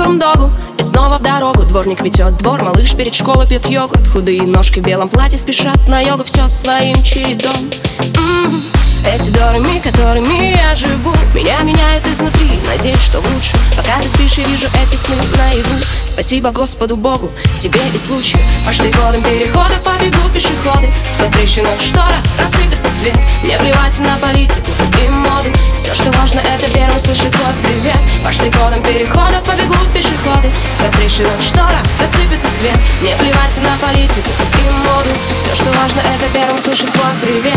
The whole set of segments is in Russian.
корм-догу и снова в дорогу. Дворник метет двор, малыш перед школой пьет йогурт. Худые ножки в белом платье спешат на йогу, все своим чередом. Эти дорами, которыми я живу, меня меняют изнутри, надеюсь, что лучше. Пока ты спишь, я вижу эти сны наяву. Спасибо Господу Богу, тебе и случаю. Пошли ходом перехода, побегут пешеходы. Сквозь трещины в шторах рассыпется свет. Мне плевать на политику и моды. Все, что важно, это первым слышит твой привет. Пошли ходом перехода, побегут пешеходы. Сквозь трещины в шторах рассыпется свет. Мне плевать на политику и моду. Все, что важно, это первым слышит твой привет.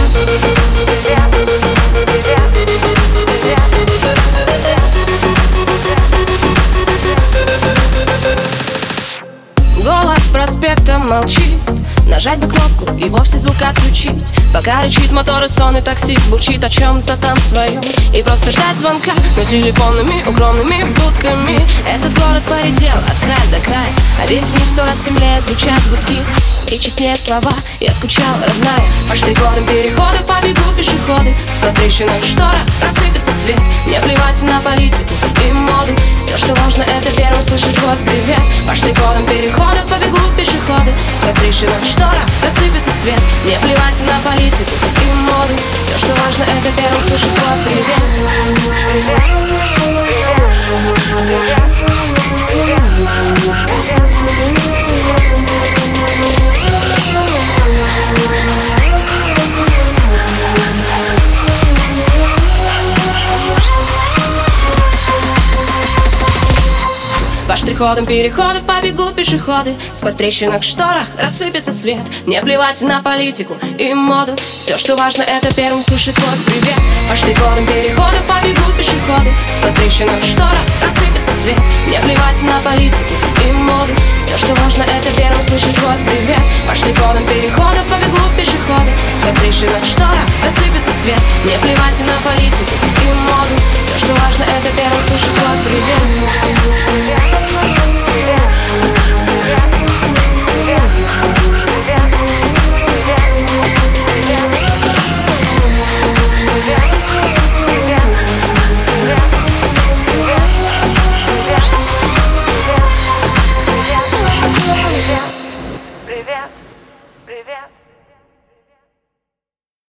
Голос проспекта молчит. Нажать бы кнопку и вовсе звук отключить. Пока рычит мотор и сонный таксист бурчит о чем-то там своем. И просто ждать звонка, но телефонными укромными будками. Этот город поредел от края до края, а ведь в них 100 раз темнее звучат гудки. И честнее слова, я скучал, родная. Пошли ходом перехода, побегут пешеходы. Сквозь трещины в шторах рассыпется свет. Мне плевать на политику и моду. Все, что важно, это первым слышит твой привет. Пошли ходом перехода, побегут пешеходы. Сквозь трещины в шторах рассыпется свет. Мне плевать на политику и моду. Все, что важно, это первым слышит твой привет. По штрих-ходам переходов побегут пешеходы. Сквозь трещинах в шторах рассыпется свет. Мне плевать на политику и моду. Все, что важно, это первым слышит твой привет. По штрих-ходам переходов побегут пешеходы. Сквозь трещинах в шторах рассыпется свет. Мне плевать на политику и моду. Все, что важно, это первым слышит твой привет. По штрих-ходам переходов побегут пешеходы. Сквозь трещинах в шторах рассыпется свет. Мне плевать на политику и моду. Все, что важно, это первым слышит